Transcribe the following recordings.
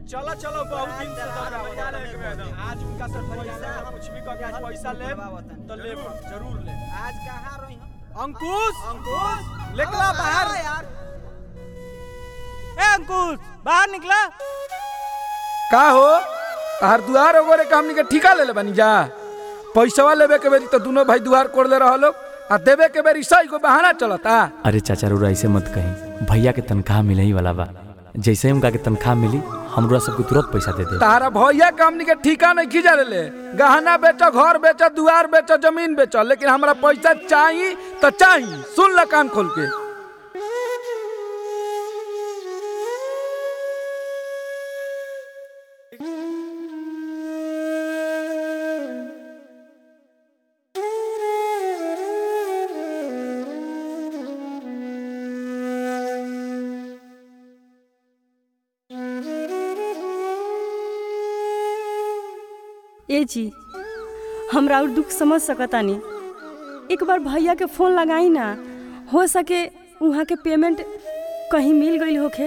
चलो चलो बहुत दिन से आज उनका से पैसा कुछ भी करके आज पैसा ले तो ले जरूर ले। आज कहाँ रही हो अंकुश निकला बाहर यार। ए अंकुश बाहर निकला। का हो तार दुआर ओगरे के हमनी के ठिका ले बनी जा। पैसा लेबे के बेरी तो दोनों भाई दुआर कोड़ ले रहलो आ देबे के बेरी सही को बहाना चलता। अरे चाचा रुआ ऐसे मत कहीं, भैया के तनख्वाह मिले ही वाला बा। जैसे ही उनका के तनख्वाह मिली हमरा सबको तुरंत पैसा दे दे। तारा भैया के हमनी के ठिका नहीं खींचा ले। गहना बेचा, घर बेचा, दुआर बेचा, जमीन बेचा, लेकिन हमरा पैसा चाहिए तो चाहिए। सुन ल कान खोल के। ए जी हमरा और दुख समझ सकतानी। एक बार भैया के फोन लगाई ना, हो सके वहाँ के पेमेंट कहीं मिल गई होखे।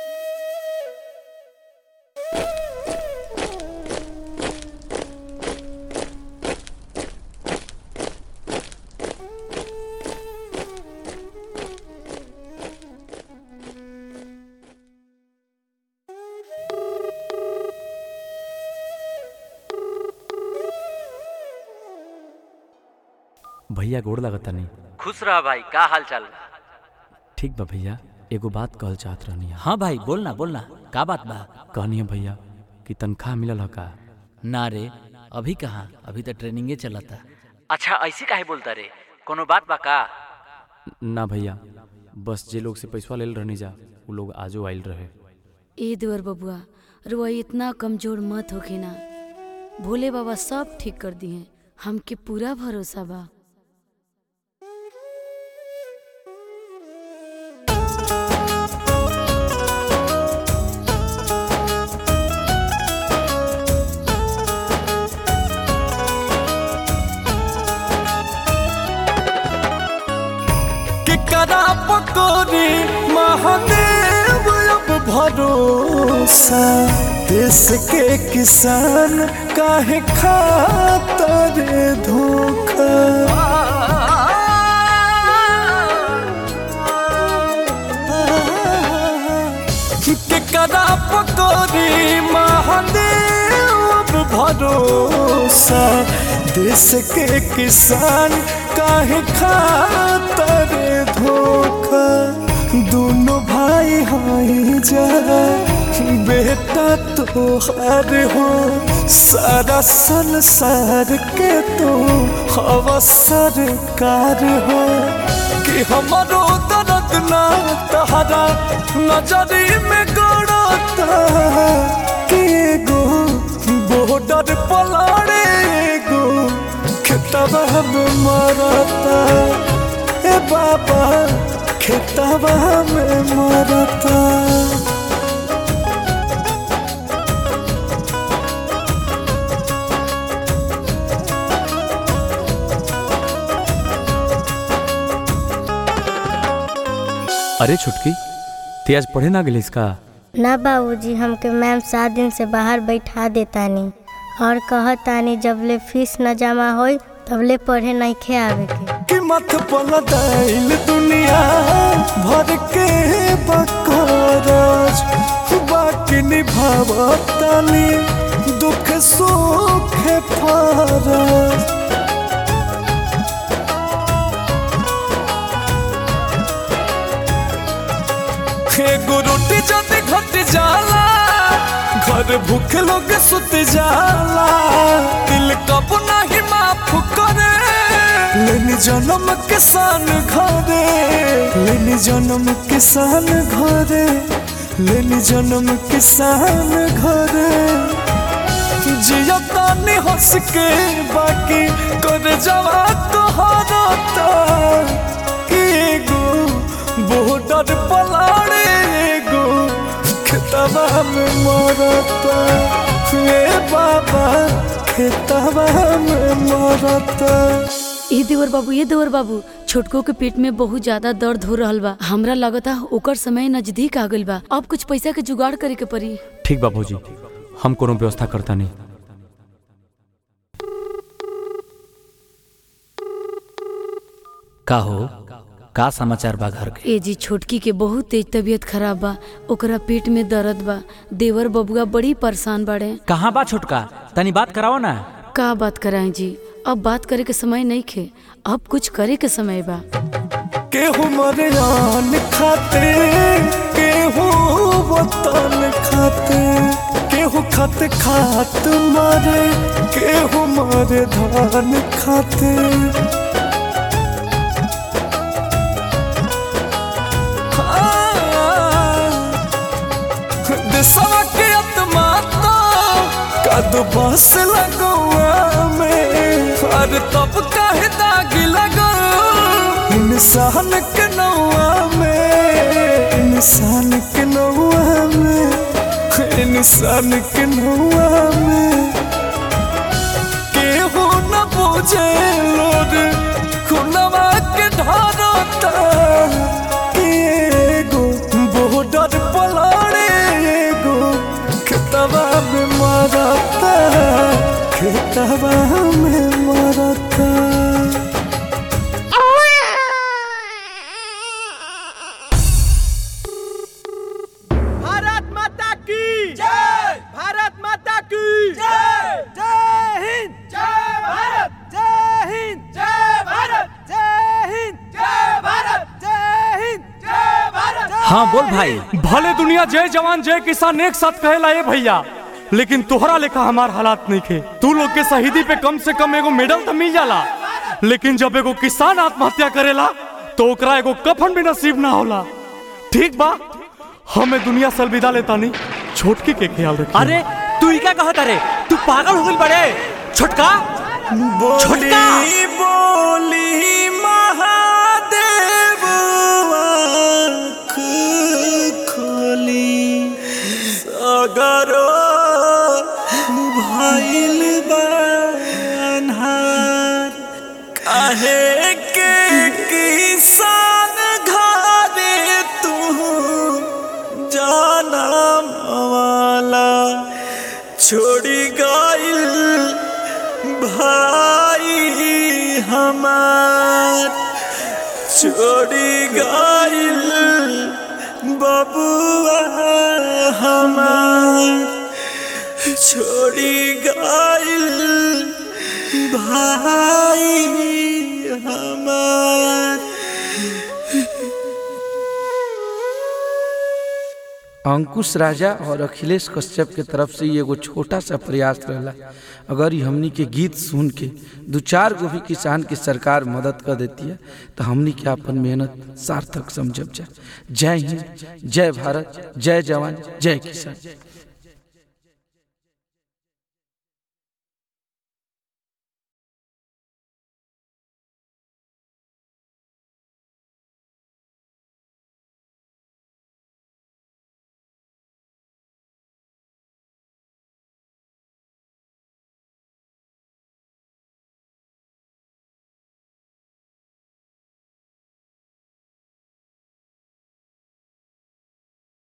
भैया गोड़ लगता नहीं। खुश रहा भाई, का हाल चाल? ठीक बा भैया, एगो बात कहल चाहत रहनी। हाँ भाई बोलना का बात बा? कहनी है भैया कि तनख्वाह मिलल है का? ना रे अभी कहाँ, अभी तो ट्रेनिंगे चलता। अच्छा ऐसे काहे बोलता रे, कोनो बात बा का? ना भैया, बस जे लोग से पैसा लेल रहनी जा वो लोग आजो आइल रहे। ए देवर बबुआ रुआ इतना कमजोर मत होके ना, भोले बाबा सब ठीक कर दिए, हमके पूरा भरोसा बा। करा पकोरी महादेव अब भरोसा, देश के किसान काहे खातर धोखा। करा पकोरी महादेव अब भरोसा, देश के किसान काहे खातर धोखा। दोनों भाई हाई जा बेटा तोहार हो, सारा संसार के तो हवा सरकार हो। कि हमारो दर्द ना तहरा नजरी में गड़ता, कि एगो बॉर्डर पलाड़े एगो खेतवा में मरता। ए बाबा खेतवा में मरता। अरे छुटकी ते आज पढ़े ना गलिस का? ना बाबूजी, हमके मैम 7 दिन से बाहर बैठा देतानी और कहतानी जबले फीस न जमा होई तबले पढ़े नहीं खे आवे के। कि मत पलटाइल दुनिया भर के बकराज, बाकी निभावतानी दुख सुख फराज। एगो रोटी जब घट जाला, घर भूखे लोग सुत जाला। दिल कब नहीं माफ करे, लेनी जन्म किसान घरे, लेनी जन्म किसान घरे, लेनी जन्म किसान घरे। जिया तानी हंस के बाकी कर जवा तोहरा, कि एगो बॉर्डर पलाड़े एगो खेतवा में मरता। ए बाबा खेतवा में मरता। ए देवर बाबू छोटको के पेट में बहुत ज्यादा दर्द हो रहल बा। हमरा लगता ओकर समय नजदीक आ गइल बा। अब कुछ पैसा के जुगाड़ करे के पड़ी। ठीक बा भौजी, हम कोनो व्यवस्था करता नहीं। का हो, का समाचार बा घर के? ए जी, छोटकी के बहुत तेज तबीयत खराब बा। ओकरा पेट में दर्द बा। देवर बबुआ बड़ी परेशान बाड़े। कहाँ बा छोटका? तनी बात कराओ ना। का बात कराएं जी, अब बात करे के समय नहीं खे, अब कुछ करे के समय बा। केहू मरे आन खाते, केहू वतन खाते, केहू खाते खात मारे, केहू मारे धान खाते। देशवा के आत्मा कदू बस लगुआ में, और तब काहे दागी लगो इंसान के नौआ में, इंसान के नौआ में, इंसान के नौआ में। केहू न बुझे लोर खुनवा के ढारता, एगो बॉर्डर पलाड़े, एगो खेतवा में मरता, खेतवा में मरता। भारत माता की जय, भारत माता की जय, जय हिंद, जय भारत, जय हिंद, जय भारत, जय हिंद, जय भारत, जय हिंद, जय भारत। हाँ बोल भाई। भले दुनिया जय जवान जय किसान एक साथ कहेला ए भैया, लेकिन तोहरा लेखा हमार हालात नहीं खे। तू लोग के शहीदी पे कम से कम एगो मेडल तो मिल जाला, लेकिन जब एगो किसान आत्महत्या करेला तो ओकरा एगो कफन भी नसीब ना होला। ठीक बा, हमें दुनिया से अलविदा लेता नहीं, छोटकी के ख्याल रखिए। अरे तू ही क्या कहता रे? तू पागल हो गई बड़े छोटका? छोटका बोली महादेव आँख खोली, अगरो भइल बा अन्हार, काहे के किसान घरे तू जनम वाला छोड़ी गइल भाई हमार, छोड़ी गइल बबुआ हमार, छोड़ी गइल भाई हमार। अंकुश राजा और अखिलेश कश्यप के तरफ से ये एगो छोटा सा प्रयास रहला। अगर ये हमनी के गीत सुन के 2-4 गो भी किसान की सरकार मदद कर देती है तो हमनी के अपन मेहनत सार्थक समझब जा। जय हिंद, जय भारत, जय जवान, जय किसान।